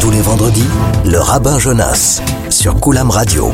Tous les vendredis, le rabbin Jonas sur Koulam Radio.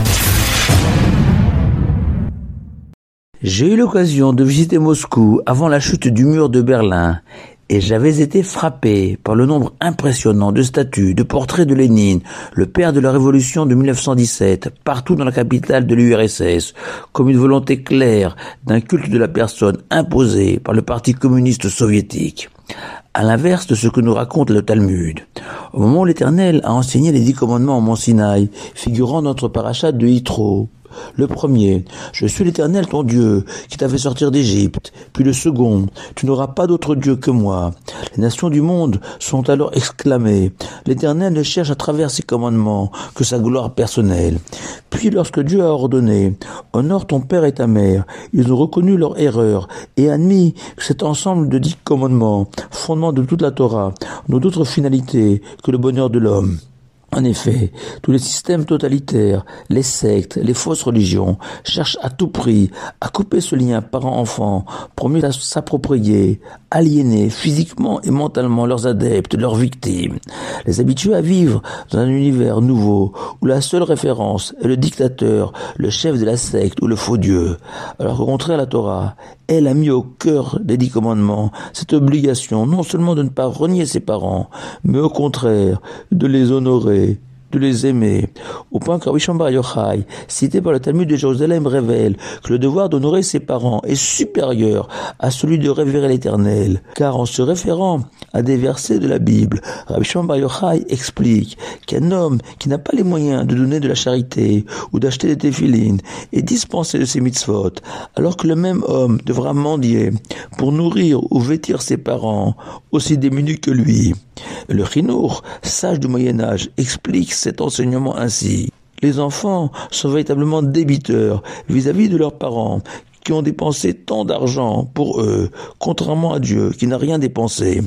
J'ai eu l'occasion de visiter Moscou avant la chute du mur de Berlin et j'avais été frappé par le nombre impressionnant de statues, de portraits de Lénine, le père de la révolution de 1917, partout dans la capitale de l'URSS, comme une volonté claire d'un culte de la personne imposé par le Parti communiste soviétique. À l'inverse de ce que nous raconte le Talmud, au moment où l'Éternel a enseigné les 10 commandements au mont Sinaï, figurant notre parashat de Yitro, le premier, je suis l'Éternel ton Dieu, qui t'a fait sortir d'Égypte. Puis le second, tu n'auras pas d'autre Dieu que moi. Les nations du monde sont alors exclamées. L'Éternel ne cherche à travers ses commandements que sa gloire personnelle. Puis lorsque Dieu a ordonné, honore ton père et ta mère, ils ont reconnu leur erreur et admis que cet ensemble de 10 commandements, fondement de toute la Torah, n'ont d'autre finalité que le bonheur de l'homme. En effet, tous les systèmes totalitaires, les sectes, les fausses religions cherchent à tout prix à couper ce lien parent-enfant pour mieux s'approprier, aliéner physiquement et mentalement leurs adeptes, leurs victimes, les habituer à vivre dans un univers nouveau où la seule référence est le dictateur, le chef de la secte ou le faux Dieu. Alors qu'au contraire, la Torah, elle a mis au cœur des 10 commandements cette obligation non seulement de ne pas renier ses parents, mais au contraire de les honorer, de les aimer, au point que Rabbi Shimon Bar Yochai, cité par le Talmud de Jérusalem, révèle que le devoir d'honorer ses parents est supérieur à celui de révérer l'Éternel, car en se référant à des versets de la Bible, Rabbi Shimon Bar Yochai explique qu'un homme qui n'a pas les moyens de donner de la charité ou d'acheter des téphilines est dispensé de ses mitzvot, alors que le même homme devra mendier pour nourrir ou vêtir ses parents aussi démunis que lui. Le Chinour, sage du Moyen-Âge, explique cet enseignement ainsi. Les enfants sont véritablement débiteurs vis-à-vis de leurs parents qui ont dépensé tant d'argent pour eux, contrairement à Dieu qui n'a rien dépensé.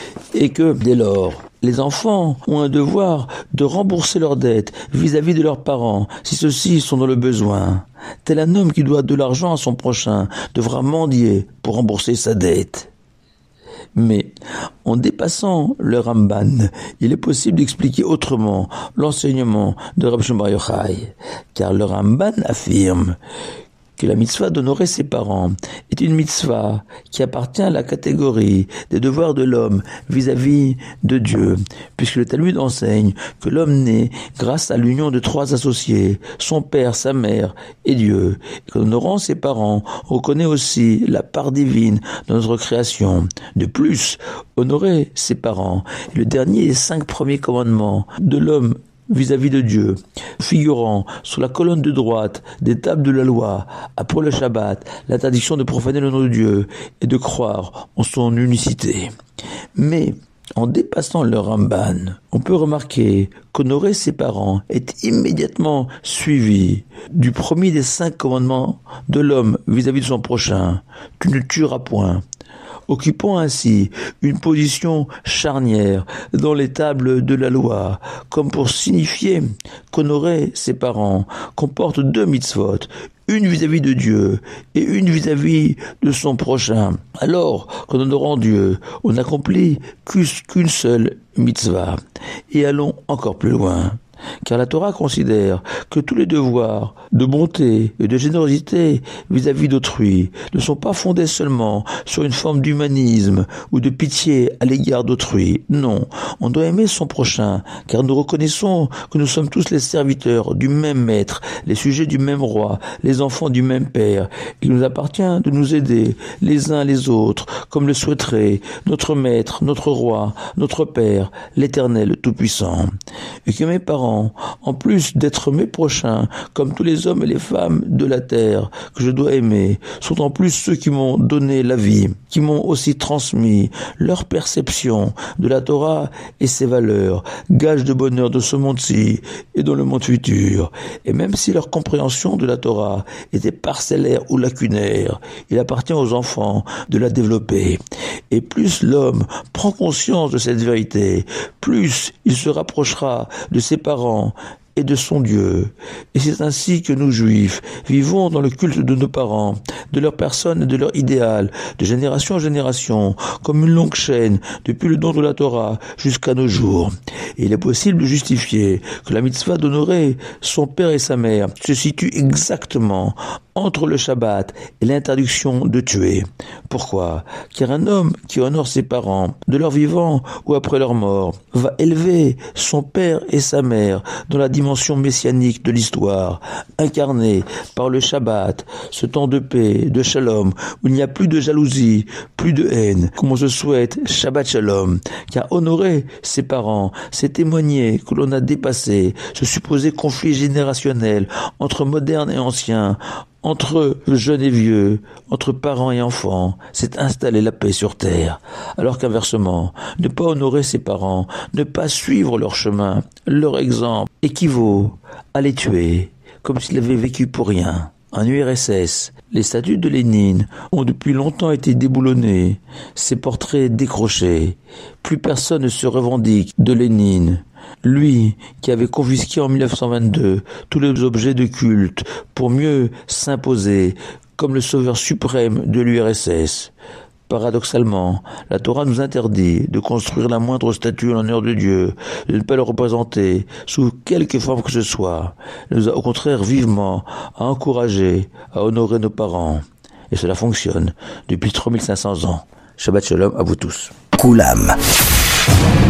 Et que, dès lors, les enfants ont un devoir de rembourser leurs dettes vis-à-vis de leurs parents si ceux-ci sont dans le besoin. Tel un homme qui doit de l'argent à son prochain devra mendier pour rembourser sa dette. Mais, en dépassant le Ramban, il est possible d'expliquer autrement l'enseignement de Rabbi Shimon Bar Yochai, car le Ramban affirme que la mitzvah d'honorer ses parents est une mitzvah qui appartient à la catégorie des devoirs de l'homme vis-à-vis de Dieu, puisque le Talmud enseigne que l'homme naît grâce à l'union de 3 associés, son père, sa mère et Dieu, et qu'en honorant ses parents, on reconnaît aussi la part divine dans notre création. De plus, honorer ses parents est le dernier des 5 premiers commandements de l'homme vis-à-vis de Dieu, figurant sur la colonne de droite des tables de la loi, après le Shabbat, l'interdiction de profaner le nom de Dieu et de croire en son unicité. Mais, en dépassant le Ramban, on peut remarquer qu'honorer ses parents est immédiatement suivi du premier des 5 commandements de l'homme vis-à-vis de son prochain. Tu ne tueras point. Occupant ainsi une position charnière dans les tables de la loi, comme pour signifier qu'honorer ses parents comporte 2 mitzvot, une vis-à-vis de Dieu et une vis-à-vis de son prochain. Alors qu'en honorant Dieu, on n'accomplit qu'une seule mitzvah. Et allons encore plus loin. Car la Torah considère que tous les devoirs de bonté et de générosité vis-à-vis d'autrui ne sont pas fondés seulement sur une forme d'humanisme ou de pitié à l'égard d'autrui. Non, on doit aimer son prochain, car nous reconnaissons que nous sommes tous les serviteurs du même maître, les sujets du même roi, les enfants du même père. Il nous appartient de nous aider les uns les autres, comme le souhaiterait notre maître, notre roi, notre père, l'Éternel Tout-Puissant. Et que mes parents, en plus d'être mes prochains, comme tous les hommes et les femmes de la terre que je dois aimer, sont en plus ceux qui m'ont donné la vie, qui m'ont aussi transmis leur perception de la Torah et ses valeurs, gage de bonheur de ce monde-ci et dans le monde futur. Et même si leur compréhension de la Torah était parcellaire ou lacunaire, il appartient aux enfants de la développer. Et plus l'homme prend conscience de cette vérité, plus il se rapprochera de ses parents et de son Dieu. Et c'est ainsi que nous, Juifs, vivons dans le culte de nos parents, de leur personne et de leur idéal, de génération en génération, comme une longue chaîne, depuis le don de la Torah jusqu'à nos jours. Et il est possible de justifier que la mitzvah d'honorer son père et sa mère se situe exactement entre le Shabbat et l'interdiction de tuer. Pourquoi ? Car un homme qui honore ses parents, de leur vivant ou après leur mort, va élever son père et sa mère dans la dimension messianique de l'histoire, incarnée par le Shabbat, ce temps de paix, de shalom, où il n'y a plus de jalousie, plus de haine, comme on se souhaite Shabbat Shalom. Car honorer ses parents, c'est témoigner que l'on a dépassé ce supposé conflit générationnel entre modernes et anciens, entre jeunes et vieux, entre parents et enfants, c'est installer la paix sur terre. Alors qu'inversement, ne pas honorer ses parents, ne pas suivre leur chemin, leur exemple, équivaut à les tuer, comme s'ils avaient vécu pour rien. En URSS, les statues de Lénine ont depuis longtemps été déboulonnées, ses portraits décrochés. Plus personne ne se revendique de Lénine. Lui, qui avait confisqué en 1922 tous les objets de culte pour mieux s'imposer comme le sauveur suprême de l'URSS. Paradoxalement, la Torah nous interdit de construire la moindre statue en l'honneur de Dieu, de ne pas le représenter sous quelque forme que ce soit. Elle nous a au contraire vivement à encourager à honorer nos parents. Et cela fonctionne depuis 3500 ans. Shabbat Shalom à vous tous. Koulam.